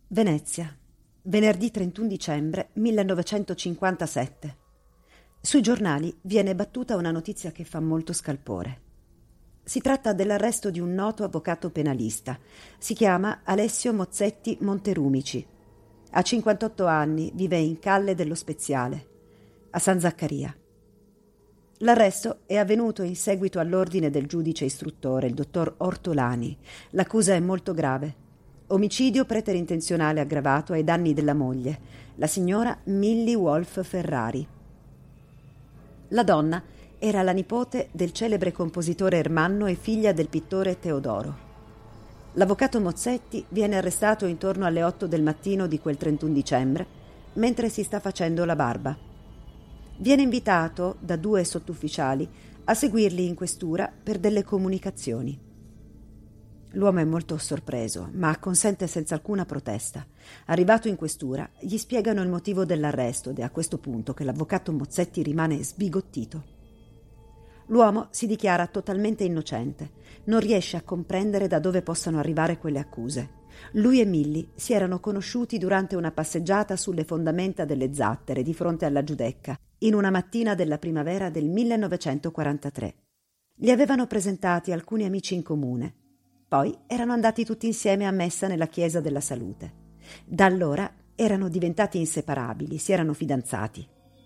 Venezia, venerdì 31 dicembre 1957. Sui giornali viene battuta una notizia che fa molto scalpore. Si tratta dell'arresto di un noto avvocato penalista. Si chiama Alessio Mozzetti Monterumici. Ha 58 anni, vive in Calle dello Speziale, a San Zaccaria. L'arresto è avvenuto in seguito all'ordine del giudice istruttore, il dottor Ortolani. L'accusa è molto grave. Omicidio preterintenzionale aggravato ai danni della moglie, la signora Milly Wolf Ferrari. La donna era la nipote del celebre compositore Ermanno e figlia del pittore Teodoro. L'avvocato Mozzetti viene arrestato intorno alle 8 del mattino di quel 31 dicembre, mentre si sta facendo la barba. Viene invitato da 2 sottufficiali a seguirli in questura per delle comunicazioni. L'uomo è molto sorpreso, ma acconsente senza alcuna protesta. Arrivato in questura, gli spiegano il motivo dell'arresto ed è a questo punto che l'avvocato Mozzetti rimane sbigottito. L'uomo si dichiara totalmente innocente, non riesce a comprendere da dove possano arrivare quelle accuse. Lui e Milly si erano conosciuti durante una passeggiata sulle fondamenta delle Zattere di fronte alla Giudecca, in una mattina della primavera del 1943. Li avevano presentati alcuni amici in comune. Poi erano andati tutti insieme a messa nella chiesa della Salute. Da allora erano diventati inseparabili, si erano fidanzati.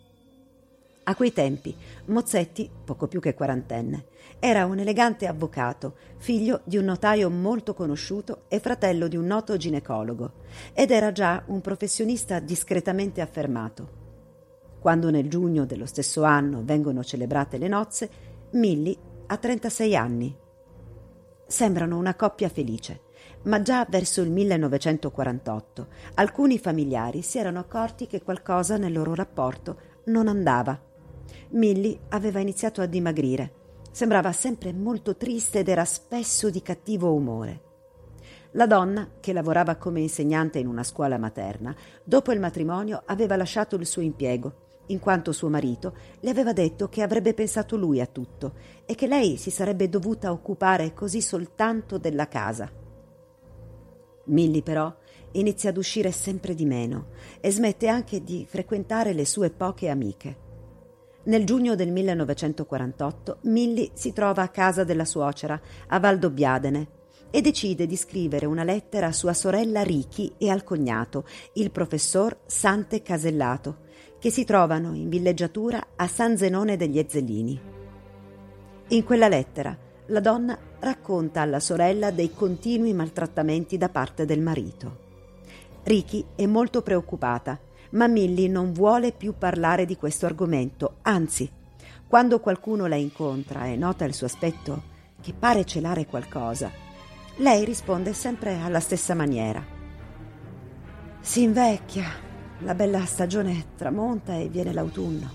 A quei tempi Mozzetti, poco più che quarantenne, era un elegante avvocato, figlio di un notaio molto conosciuto e fratello di un noto ginecologo, ed era già un professionista discretamente affermato. Quando nel giugno dello stesso anno vengono celebrate le nozze, Milly ha 36 anni. Sembrano una coppia felice, ma già verso il 1948 alcuni familiari si erano accorti che qualcosa nel loro rapporto non andava. Milly aveva iniziato a dimagrire, sembrava sempre molto triste ed era spesso di cattivo umore. La donna, che lavorava come insegnante in una scuola materna, dopo il matrimonio aveva lasciato il suo impiego, in quanto suo marito le aveva detto che avrebbe pensato lui a tutto e che lei si sarebbe dovuta occupare così soltanto della casa. Milly però inizia ad uscire sempre di meno e smette anche di frequentare le sue poche amiche. Nel giugno del 1948 Milly si trova a casa della suocera a Valdobbiadene e decide di scrivere una lettera a sua sorella Richi e al cognato, il professor Sante Casellato, che si trovano in villeggiatura a San Zenone degli Ezzellini. In quella lettera la donna racconta alla sorella dei continui maltrattamenti da parte del marito. Richi è molto preoccupata, ma Milly non vuole più parlare di questo argomento, anzi, quando qualcuno la incontra e nota il suo aspetto che pare celare qualcosa, lei risponde sempre alla stessa maniera. Si invecchia. La bella stagione tramonta e viene l'autunno.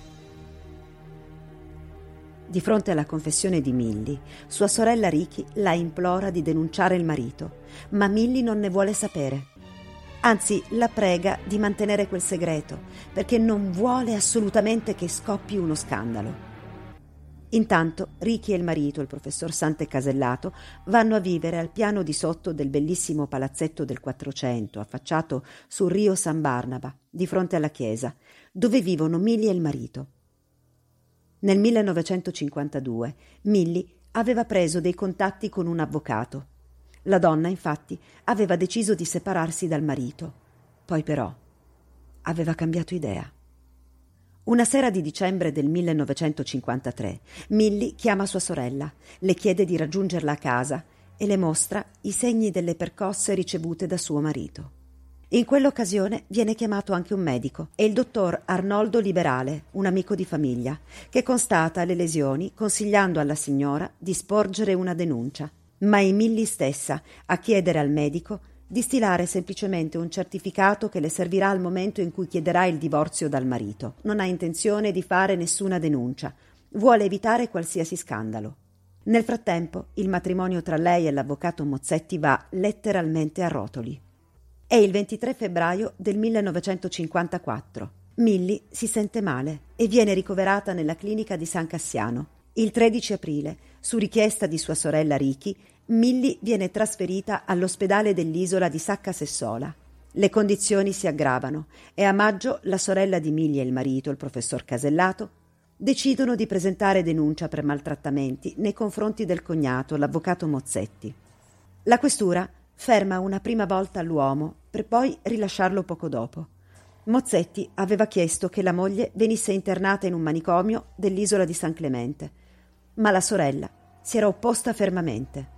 Di fronte alla confessione di Milly, sua sorella Richi la implora di denunciare il marito, ma Milly non ne vuole sapere. Anzi, la prega di mantenere quel segreto, perché non vuole assolutamente che scoppi uno scandalo. Intanto Richi e il marito, il professor Sante Casellato, vanno a vivere al piano di sotto del bellissimo palazzetto del Quattrocento, affacciato sul Rio San Barnaba, di fronte alla chiesa, dove vivono Milly e il marito. Nel 1952 Milly aveva preso dei contatti con un avvocato. La donna, infatti, aveva deciso di separarsi dal marito. Poi però aveva cambiato idea. Una sera di dicembre del 1953, Milly chiama sua sorella, le chiede di raggiungerla a casa e le mostra i segni delle percosse ricevute da suo marito. In quell'occasione viene chiamato anche un medico, e il dottor Arnoldo Liberale, un amico di famiglia, che constata le lesioni consigliando alla signora di sporgere una denuncia, ma è Milly stessa a chiedere al medico di stilare semplicemente un certificato che le servirà al momento in cui chiederà il divorzio dal marito. Non ha intenzione di fare nessuna denuncia, vuole evitare qualsiasi scandalo. Nel frattempo, il matrimonio tra lei e l'avvocato Mozzetti va letteralmente a rotoli. È il 23 febbraio del 1954. Milly si sente male e viene ricoverata nella clinica di San Cassiano. Il 13 aprile, su richiesta di sua sorella Richi, Milly viene trasferita all'ospedale dell'isola di Sacca Sessola. Le condizioni si aggravano e a maggio la sorella di Milly e il marito, il professor Casellato, decidono di presentare denuncia per maltrattamenti nei confronti del cognato, l'avvocato Mozzetti. La questura ferma una prima volta l'uomo per poi rilasciarlo poco dopo. Mozzetti aveva chiesto che la moglie venisse internata in un manicomio dell'isola di San Clemente, ma la sorella si era opposta fermamente.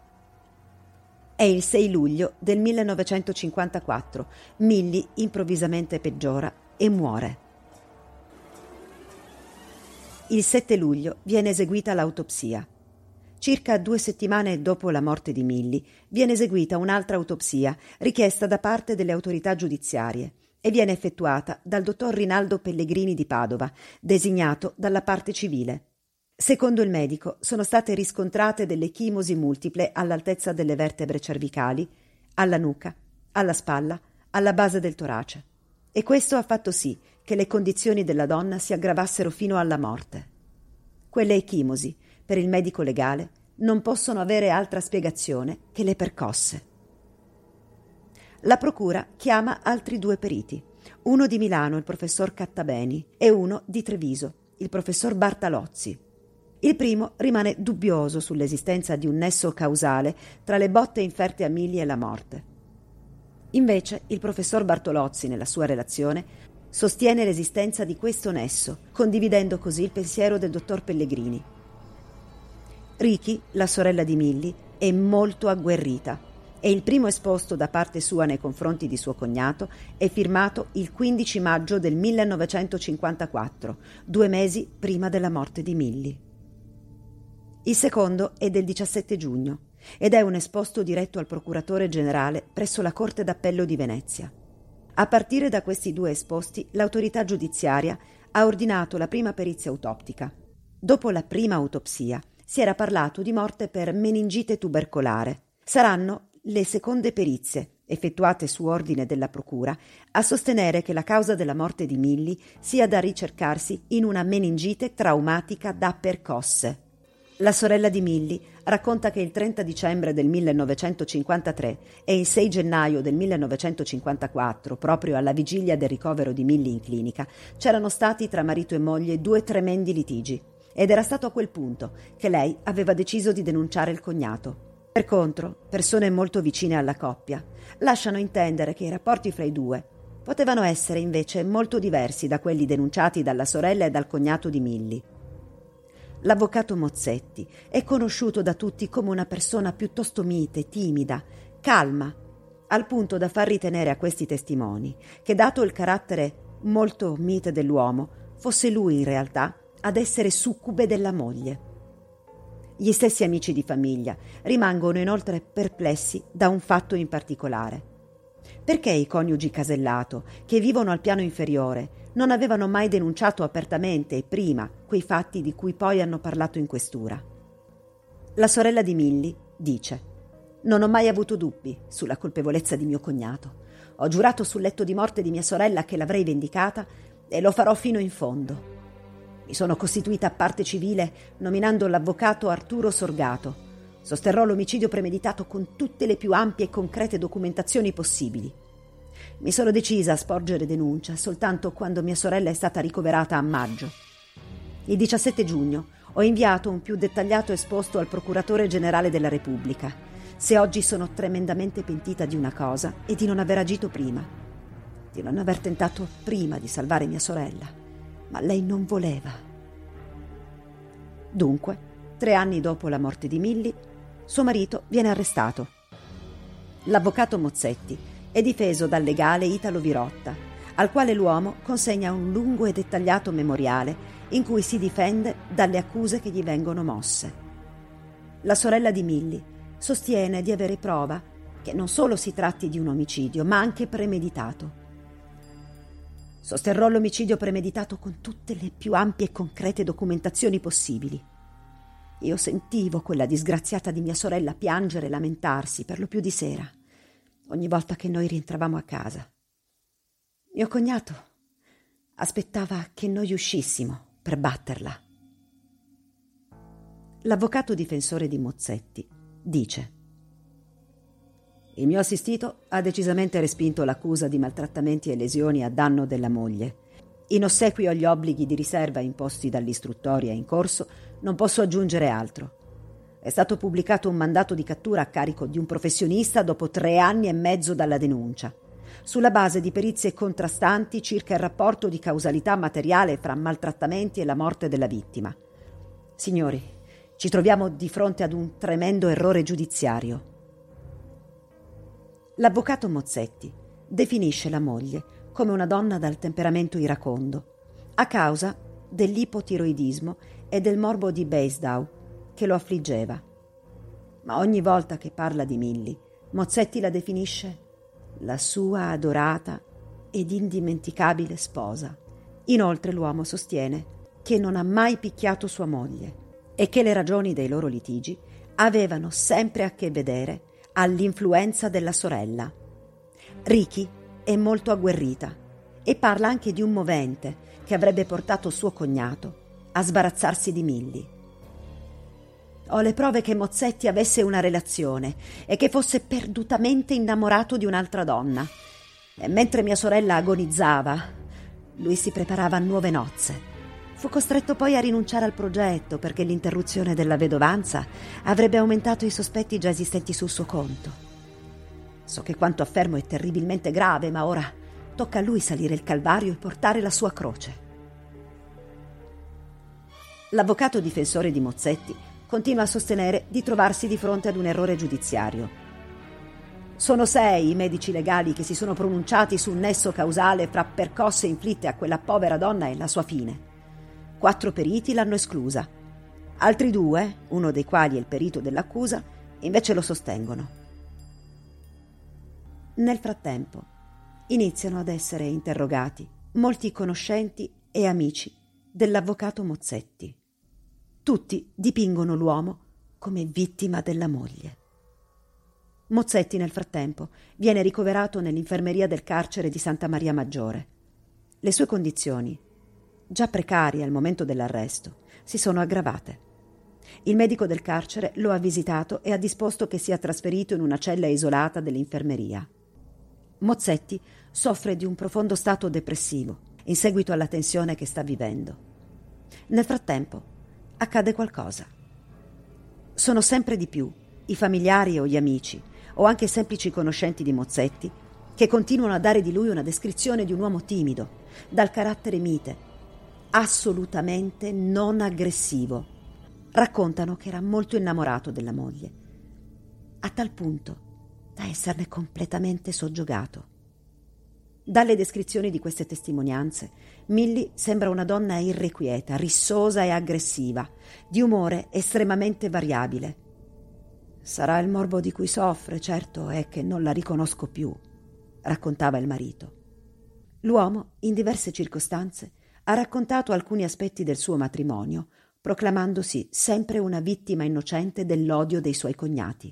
È il 6 luglio del 1954. Milly improvvisamente peggiora e muore. Il 7 luglio viene eseguita l'autopsia. Circa 2 settimane dopo la morte di Milly viene eseguita un'altra autopsia richiesta da parte delle autorità giudiziarie e viene effettuata dal dottor Rinaldo Pellegrini di Padova, designato dalla parte civile. Secondo il medico sono state riscontrate delle chimosi multiple all'altezza delle vertebre cervicali, alla nuca, alla spalla, alla base del torace. E questo ha fatto sì che le condizioni della donna si aggravassero fino alla morte. Quelle echimosi, per il medico legale, non possono avere altra spiegazione che le percosse. La procura chiama altri 2 periti, uno di Milano, il professor Cattabeni, e uno di Treviso, il professor Bartalozzi. Il primo rimane dubbioso sull'esistenza di un nesso causale tra le botte inferte a Milly e la morte. Invece, il professor Bartolozzi, nella sua relazione, sostiene l'esistenza di questo nesso, condividendo così il pensiero del dottor Pellegrini. Ricky, la sorella di Milly, è molto agguerrita e il primo esposto da parte sua nei confronti di suo cognato è firmato il 15 maggio del 1954, 2 mesi prima della morte di Milly. Il secondo è del 17 giugno ed è un esposto diretto al procuratore generale presso la Corte d'Appello di Venezia. A partire da questi 2 esposti, l'autorità giudiziaria ha ordinato la prima perizia autoptica. Dopo la prima autopsia si era parlato di morte per meningite tubercolare. Saranno le seconde perizie, effettuate su ordine della procura, a sostenere che la causa della morte di Milly sia da ricercarsi in una meningite traumatica da percosse. La sorella di Milly racconta che il 30 dicembre del 1953 e il 6 gennaio del 1954, proprio alla vigilia del ricovero di Milly in clinica, c'erano stati tra marito e moglie 2 tremendi litigi ed era stato a quel punto che lei aveva deciso di denunciare il cognato. Per contro, persone molto vicine alla coppia lasciano intendere che i rapporti fra i 2 potevano essere invece molto diversi da quelli denunciati dalla sorella e dal cognato di Milly. L'avvocato Mozzetti è conosciuto da tutti come una persona piuttosto mite, timida, calma, al punto da far ritenere a questi testimoni che, dato il carattere molto mite dell'uomo, fosse lui in realtà ad essere succube della moglie. Gli stessi amici di famiglia rimangono inoltre perplessi da un fatto in particolare. Perché i coniugi Casellato, che vivono al piano inferiore, non avevano mai denunciato apertamente e prima quei fatti di cui poi hanno parlato in questura? La sorella di Milly dice: «Non ho mai avuto dubbi sulla colpevolezza di mio cognato. Ho giurato sul letto di morte di mia sorella che l'avrei vendicata e lo farò fino in fondo. Mi sono costituita a parte civile nominando l'avvocato Arturo Sorgato. Sosterrò l'omicidio premeditato con tutte le più ampie e concrete documentazioni possibili. Mi sono decisa a sporgere denuncia soltanto quando mia sorella è stata ricoverata a maggio. Il 17 giugno ho inviato un più dettagliato esposto al procuratore generale della Repubblica. Se oggi sono tremendamente pentita di una cosa e di non aver agito prima, di non aver tentato prima di salvare mia sorella. Ma lei non voleva». Dunque, 3 anni dopo la morte di Milly, suo marito viene arrestato. L'avvocato Mozzetti è difeso dal legale Italo Virotta, al quale l'uomo consegna un lungo e dettagliato memoriale in cui si difende dalle accuse che gli vengono mosse. La sorella di Milly sostiene di avere prova che non solo si tratti di un omicidio, ma anche premeditato. Sosterrò l'omicidio premeditato con tutte le più ampie e concrete documentazioni possibili. Io sentivo quella disgraziata di mia sorella piangere e lamentarsi, per lo più di sera, ogni volta che noi rientravamo a casa. Mio cognato aspettava che noi uscissimo per batterla. L'avvocato difensore di Mozzetti dice: Il mio assistito ha decisamente respinto l'accusa di maltrattamenti e lesioni a danno della moglie. In ossequio agli obblighi di riserva imposti dall'istruttoria in corso, non posso aggiungere altro. È stato pubblicato un mandato di cattura a carico di un professionista dopo 3 anni e mezzo dalla denuncia, sulla base di perizie contrastanti circa il rapporto di causalità materiale fra maltrattamenti e la morte della vittima. Signori, ci troviamo di fronte ad un tremendo errore giudiziario. L'avvocato Mozzetti definisce la moglie come una donna dal temperamento iracondo, a causa dell'ipotiroidismo e del morbo di Basedow che lo affliggeva. Ma ogni volta che parla di Milly, Mozzetti la definisce la sua adorata ed indimenticabile sposa. Inoltre l'uomo sostiene che non ha mai picchiato sua moglie e che le ragioni dei loro litigi avevano sempre a che vedere all'influenza della sorella. Ricky è molto agguerrita e parla anche di un movente che avrebbe portato suo cognato a sbarazzarsi di Milly. Ho le prove che Mozzetti avesse una relazione e che fosse perdutamente innamorato di un'altra donna. E mentre mia sorella agonizzava, lui si preparava a nuove nozze. Fu costretto poi a rinunciare al progetto perché l'interruzione della vedovanza avrebbe aumentato i sospetti già esistenti sul suo conto. So che quanto affermo è terribilmente grave, ma ora tocca a lui salire il calvario e portare la sua croce. L'avvocato difensore di Mozzetti continua a sostenere di trovarsi di fronte ad un errore giudiziario. Sono 6 i medici legali che si sono pronunciati sul nesso causale fra percosse inflitte a quella povera donna e la sua fine. 4 periti l'hanno esclusa. Altri 2, uno dei quali è il perito dell'accusa, invece lo sostengono. Nel frattempo, iniziano ad essere interrogati molti conoscenti e amici dell'avvocato Mozzetti. Tutti dipingono l'uomo come vittima della moglie. Mozzetti, nel frattempo, viene ricoverato nell'infermeria del carcere di Santa Maria Maggiore. Le sue condizioni, già precarie al momento dell'arresto, si sono aggravate. Il medico del carcere lo ha visitato e ha disposto che sia trasferito in una cella isolata dell'infermeria. Mozzetti soffre di un profondo stato depressivo in seguito alla tensione che sta vivendo. Nel frattempo, accade qualcosa. Sono sempre di più i familiari o gli amici, o anche semplici conoscenti di Mozzetti, che continuano a dare di lui una descrizione di un uomo timido, dal carattere mite, assolutamente non aggressivo. Raccontano che era molto innamorato della moglie, a tal punto da esserne completamente soggiogato. Dalle descrizioni di queste testimonianze, Milly sembra una donna irrequieta, rissosa e aggressiva, di umore estremamente variabile. Sarà il morbo di cui soffre, certo è che non la riconosco più, raccontava il marito. L'uomo, in diverse circostanze, ha raccontato alcuni aspetti del suo matrimonio, proclamandosi sempre una vittima innocente dell'odio dei suoi cognati.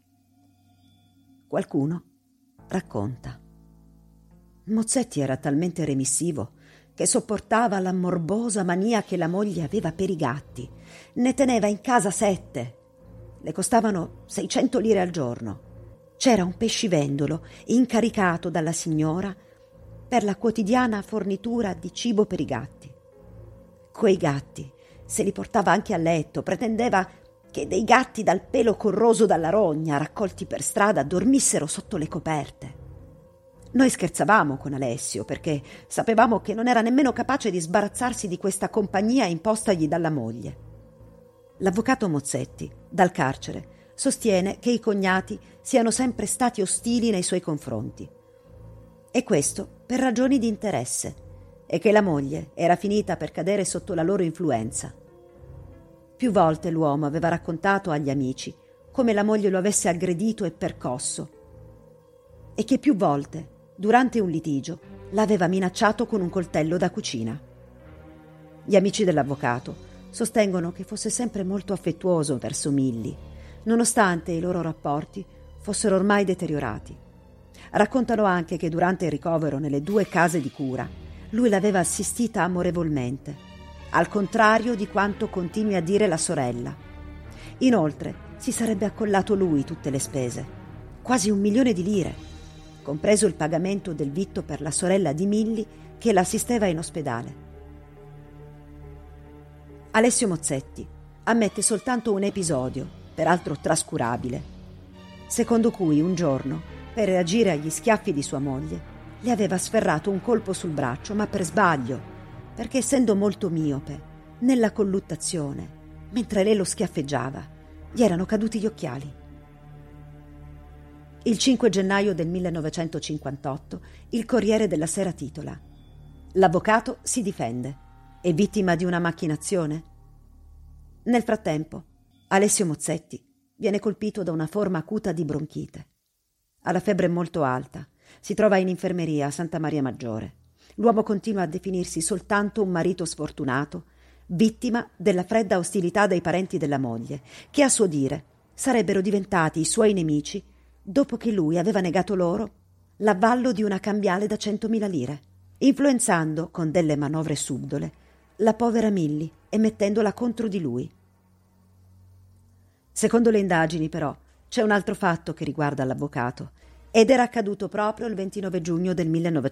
Qualcuno racconta: Mozzetti era talmente remissivo che sopportava la morbosa mania che la moglie aveva per i gatti. Ne teneva in casa 7. Le costavano 600 lire al giorno. C'era un pescivendolo incaricato dalla signora per la quotidiana fornitura di cibo per i gatti. Quei gatti se li portava anche a letto, pretendeva che dei gatti dal pelo corroso dalla rogna, raccolti per strada, dormissero sotto le coperte. Noi scherzavamo con Alessio perché sapevamo che non era nemmeno capace di sbarazzarsi di questa compagnia impostagli dalla moglie. L'avvocato Mozzetti, dal carcere, sostiene che i cognati siano sempre stati ostili nei suoi confronti. E questo per ragioni di interesse, e che la moglie era finita per cadere sotto la loro influenza. Più volte l'uomo aveva raccontato agli amici come la moglie lo avesse aggredito e percosso, e che più volte, durante un litigio, l'aveva minacciato con un coltello da cucina. Gli amici dell'avvocato sostengono che fosse sempre molto affettuoso verso Milly, nonostante i loro rapporti fossero ormai deteriorati. Raccontano anche che durante il ricovero nelle 2 case di cura lui l'aveva assistita amorevolmente, al contrario di quanto continui a dire la sorella. Inoltre si sarebbe accollato lui tutte le spese. quasi 1 milione di lire, compreso il pagamento del vitto per la sorella di Milly che l'assisteva in ospedale. Alessio Mozzetti ammette soltanto un episodio, peraltro trascurabile, secondo cui un giorno, per reagire agli schiaffi di sua moglie, le aveva sferrato un colpo sul braccio, ma per sbaglio, perché essendo molto miope, nella colluttazione, mentre lei lo schiaffeggiava, gli erano caduti gli occhiali. Il 5 gennaio del 1958 il Corriere della Sera titola: «L'avvocato si difende. È vittima di una macchinazione?» Nel frattempo, Alessio Mozzetti viene colpito da una forma acuta di bronchite. Ha la febbre molto alta. Si trova in infermeria a Santa Maria Maggiore. L'uomo continua a definirsi soltanto un marito sfortunato, vittima della fredda ostilità dei parenti della moglie, che a suo dire sarebbero diventati i suoi nemici dopo che lui aveva negato loro l'avallo di una cambiale da 100.000 lire, influenzando con delle manovre subdole la povera Milly e mettendola contro di lui. Secondo le indagini, però, c'è un altro fatto che riguarda l'avvocato, ed era accaduto proprio il 29 giugno del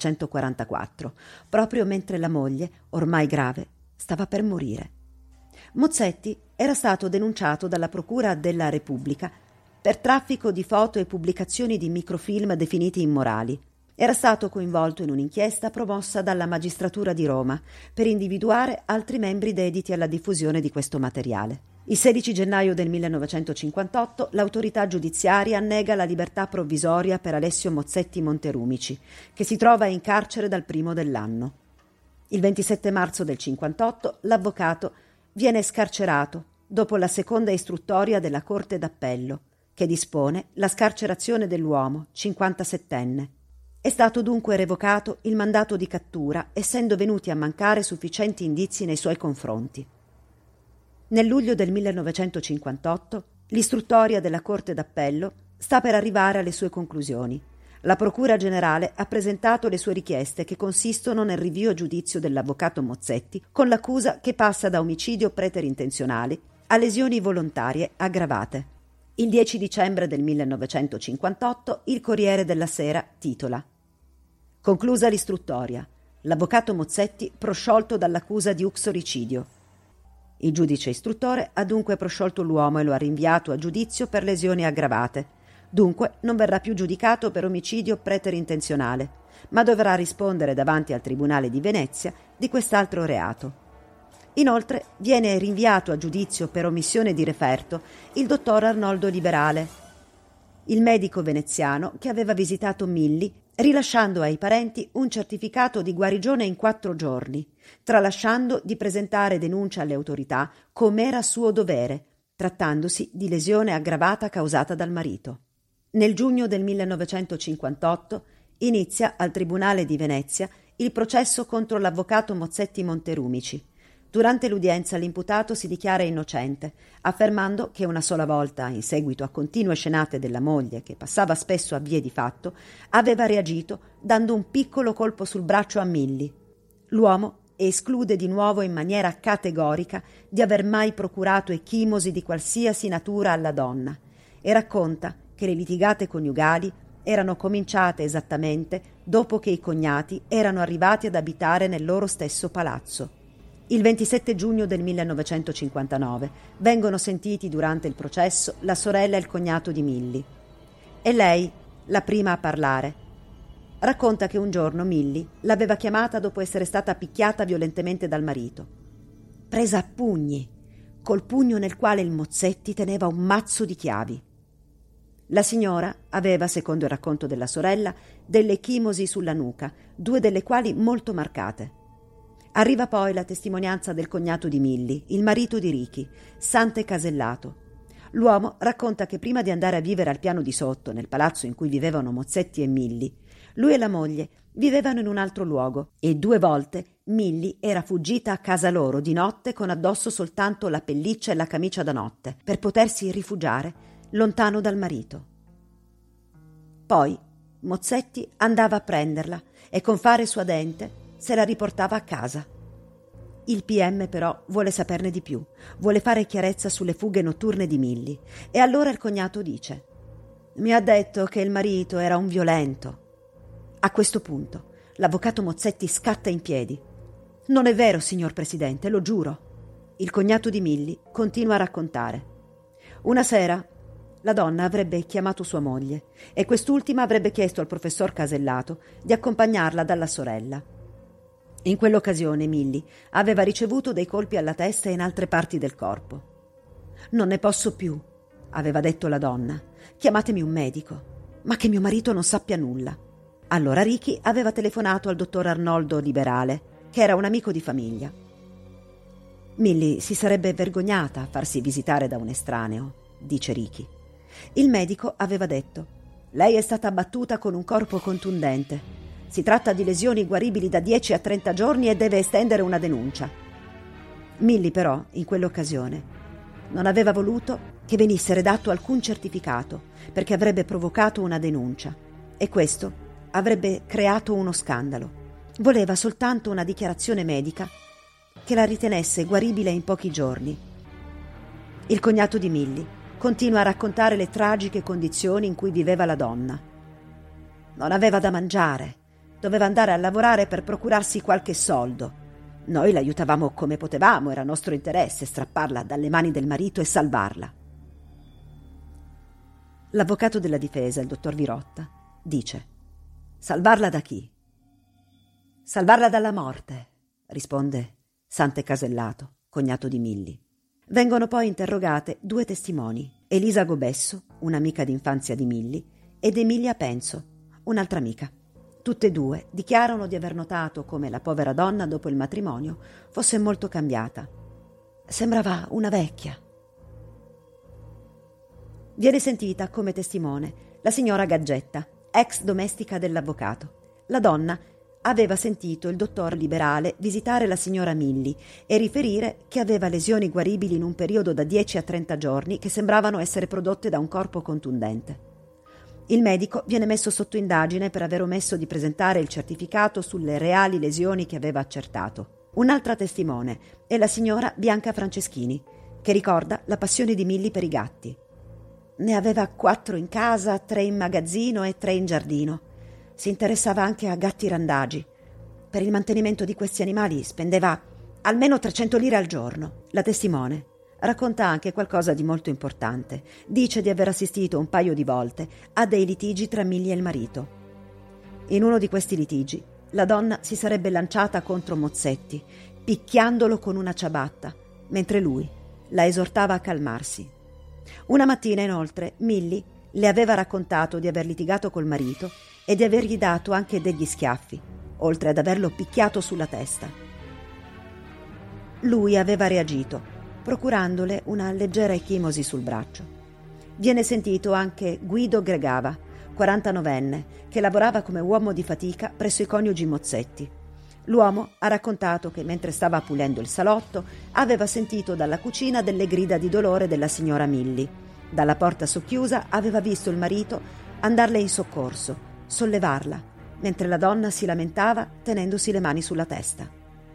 1944, proprio mentre la moglie, ormai grave, stava per morire. Mozzetti era stato denunciato dalla Procura della Repubblica per traffico di foto e pubblicazioni di microfilm definiti immorali. Era stato coinvolto in un'inchiesta promossa dalla magistratura di Roma per individuare altri membri dediti alla diffusione di questo materiale. Il 16 gennaio del 1958 l'autorità giudiziaria nega la libertà provvisoria per Alessio Mozzetti Monterumici, che si trova in carcere dal primo dell'anno. Il 27 marzo del 58 l'avvocato viene scarcerato dopo la seconda istruttoria della Corte d'Appello, che dispone la scarcerazione dell'uomo, 57enne. È stato dunque revocato il mandato di cattura, essendo venuti a mancare sufficienti indizi nei suoi confronti. Nel luglio del 1958 l'istruttoria della Corte d'Appello sta per arrivare alle sue conclusioni. La Procura Generale ha presentato le sue richieste, che consistono nel rinvio a giudizio dell'avvocato Mozzetti con l'accusa che passa da omicidio preterintenzionale a lesioni volontarie aggravate. Il 10 dicembre del 1958 il Corriere della Sera titola: «Conclusa l'istruttoria. L'avvocato Mozzetti prosciolto dall'accusa di uxoricidio. Il giudice istruttore ha dunque prosciolto l'uomo e lo ha rinviato a giudizio per lesioni aggravate. Dunque non verrà più giudicato per omicidio preterintenzionale, ma dovrà rispondere davanti al Tribunale di Venezia di quest'altro reato. Inoltre viene rinviato a giudizio per omissione di referto il dottor Arnoldo Liberale, il medico veneziano che aveva visitato Milly, rilasciando ai parenti un certificato di guarigione in 4 giorni, tralasciando di presentare denuncia alle autorità, come era suo dovere, trattandosi di lesione aggravata causata dal marito. Nel giugno del 1958 inizia al Tribunale di Venezia il processo contro l'avvocato Mozzetti Monterumici. Durante l'udienza l'imputato si dichiara innocente, affermando che una sola volta, in seguito a continue scenate della moglie che passava spesso a vie di fatto, aveva reagito dando un piccolo colpo sul braccio a Milly. L'uomo esclude di nuovo in maniera categorica di aver mai procurato ecchimosi di qualsiasi natura alla donna e racconta che le litigate coniugali erano cominciate esattamente dopo che i cognati erano arrivati ad abitare nel loro stesso palazzo. Il 27 giugno del 1959 vengono sentiti durante il processo la sorella e il cognato di Milly. È lei la prima a parlare. Racconta che un giorno Milly l'aveva chiamata dopo essere stata picchiata violentemente dal marito. Presa a pugni, col pugno nel quale il Mozzetti teneva un mazzo di chiavi. La signora aveva, secondo il racconto della sorella, delle ecchimosi sulla nuca, 2 delle quali molto marcate. Arriva poi la testimonianza del cognato di Milly, il marito di Ricky, Sante Casellato. L'uomo racconta che prima di andare a vivere al piano di sotto, nel palazzo in cui vivevano Mozzetti e Milly, lui e la moglie vivevano in un altro luogo e 2 volte Milly era fuggita a casa loro di notte con addosso soltanto la pelliccia e la camicia da notte per potersi rifugiare lontano dal marito. Poi Mozzetti andava a prenderla e con fare suadente se la riportava a casa. Il PM però vuole saperne di più, vuole fare chiarezza sulle fughe notturne di Milly e allora il cognato dice: Mi ha detto che il marito era un violento. A questo punto l'avvocato Mozzetti scatta in piedi. Non è vero, signor Presidente, lo giuro. Il cognato di Milly continua a raccontare. Una sera la donna avrebbe chiamato sua moglie e quest'ultima avrebbe chiesto al professor Casellato di accompagnarla dalla sorella. In quell'occasione Milly aveva ricevuto dei colpi alla testa e in altre parti del corpo. «Non ne posso più», aveva detto la donna. «Chiamatemi un medico, ma che mio marito non sappia nulla». Allora Ricky aveva telefonato al dottor Arnoldo Liberale, che era un amico di famiglia. Milly si sarebbe vergognata a farsi visitare da un estraneo, dice Ricky. Il medico aveva detto: «Lei è stata abbattuta con un corpo contundente. Si tratta di lesioni guaribili da 10 a 30 giorni e deve estendere una denuncia». Milly però, in quell'occasione, non aveva voluto che venisse redatto alcun certificato, perché avrebbe provocato una denuncia e questo avrebbe creato uno scandalo. Voleva soltanto una dichiarazione medica che la ritenesse guaribile in pochi giorni. Il cognato di Milly continua a raccontare le tragiche condizioni in cui viveva la donna. Non aveva da mangiare, doveva andare a lavorare per procurarsi qualche soldo. Noi l'aiutavamo come potevamo, era nostro interesse strapparla dalle mani del marito e salvarla. L'avvocato della difesa, il dottor Virotta, dice: «Salvarla da chi?» «Salvarla dalla morte», risponde Sante Casellato, cognato di Milly. Vengono poi interrogate 2 testimoni, Elisa Gobesso, un'amica d'infanzia di Milly, ed Emilia Penso, un'altra amica. Tutte e 2 dichiarano di aver notato come la povera donna dopo il matrimonio fosse molto cambiata. Sembrava una vecchia. Viene sentita come testimone la signora Gaggetta, ex domestica dell'avvocato. La donna aveva sentito il dottor Liberale visitare la signora Milly e riferire che aveva lesioni guaribili in un periodo da 10 a 30 giorni che sembravano essere prodotte da un corpo contundente. Il medico viene messo sotto indagine per aver omesso di presentare il certificato sulle reali lesioni che aveva accertato. Un'altra testimone è la signora Bianca Franceschini, che ricorda la passione di Milly per i gatti. Ne aveva 4 in casa, 3 in magazzino e 3 in giardino. Si interessava anche a gatti randagi. Per il mantenimento di questi animali spendeva almeno 300 lire al giorno. La testimone racconta anche qualcosa di molto importante. Dice di aver assistito un paio di volte a dei litigi tra Milly e il marito. In uno di questi litigi la donna si sarebbe lanciata contro Mozzetti, picchiandolo con una ciabatta, mentre lui la esortava a calmarsi. Una mattina, inoltre, Milly le aveva raccontato di aver litigato col marito e di avergli dato anche degli schiaffi, oltre ad averlo picchiato sulla testa. Lui aveva reagito, procurandole una leggera ecchimosi sul braccio. Viene sentito anche Guido Gregava, 49enne, che lavorava come uomo di fatica presso i coniugi Mozzetti. L'uomo ha raccontato che mentre stava pulendo il salotto aveva sentito dalla cucina delle grida di dolore della signora Milly. Dalla porta socchiusa aveva visto il marito andarle in soccorso, sollevarla, mentre la donna si lamentava tenendosi le mani sulla testa.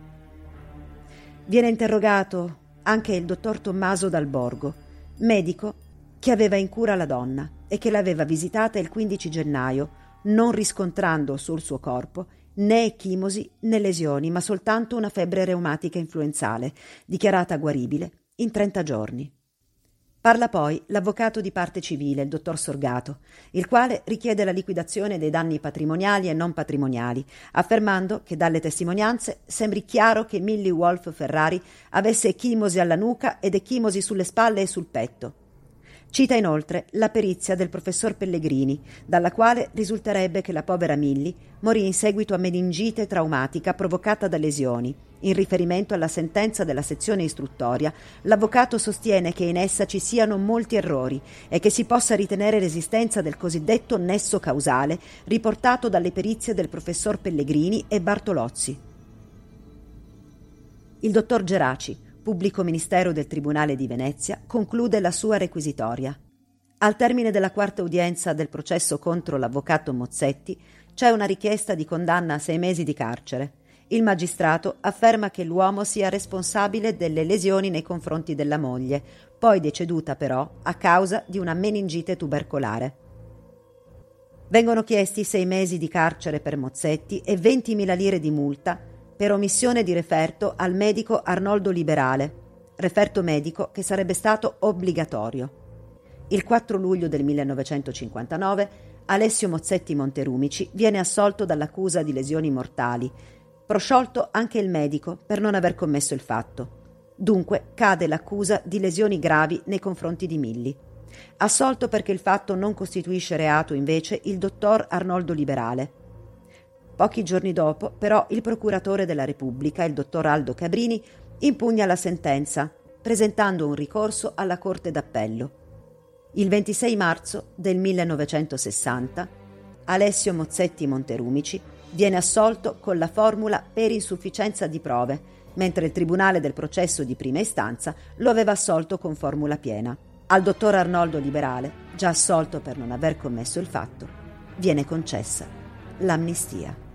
Viene interrogato anche il dottor Tommaso Dal Borgo, medico che aveva in cura la donna e che l'aveva visitata il 15 gennaio, non riscontrando sul suo corpo né ecchimosi né lesioni, ma soltanto una febbre reumatica influenzale, dichiarata guaribile in 30 giorni. Parla poi l'avvocato di parte civile, il dottor Sorgato, il quale richiede la liquidazione dei danni patrimoniali e non patrimoniali, affermando che dalle testimonianze sembri chiaro che Milly Wolf Ferrari avesse ecchimosi alla nuca ed ecchimosi sulle spalle e sul petto. Cita inoltre la perizia del professor Pellegrini, dalla quale risulterebbe che la povera Milly morì in seguito a meningite traumatica provocata da lesioni. In riferimento alla sentenza della sezione istruttoria, l'avvocato sostiene che in essa ci siano molti errori e che si possa ritenere l'esistenza del cosiddetto nesso causale riportato dalle perizie del professor Pellegrini e Bartolozzi. Il dottor Geraci, pubblico ministero del Tribunale di Venezia, conclude la sua requisitoria. Al termine della 4ª udienza del processo contro l'avvocato Mozzetti c'è una richiesta di condanna a 6 mesi di carcere. Il magistrato afferma che l'uomo sia responsabile delle lesioni nei confronti della moglie, poi deceduta però a causa di una meningite tubercolare. Vengono chiesti 6 mesi di carcere per Mozzetti e 20.000 lire di multa per omissione di referto al medico Arnoldo Liberale, referto medico che sarebbe stato obbligatorio. Il 4 luglio del 1959 Alessio Mozzetti Monterumici viene assolto dall'accusa di lesioni mortali, prosciolto anche il medico per non aver commesso il fatto. Dunque cade l'accusa di lesioni gravi nei confronti di Milli. Assolto perché il fatto non costituisce reato invece il dottor Arnoldo Liberale. Pochi giorni dopo, però, il procuratore della Repubblica, il dottor Aldo Cabrini, impugna la sentenza, presentando un ricorso alla Corte d'Appello. Il 26 marzo del 1960 Alessio Mozzetti Monterumici viene assolto con la formula per insufficienza di prove, mentre il Tribunale del processo di prima istanza lo aveva assolto con formula piena. Al dottor Arnoldo Liberale, già assolto per non aver commesso il fatto, viene concessa l'amnistia.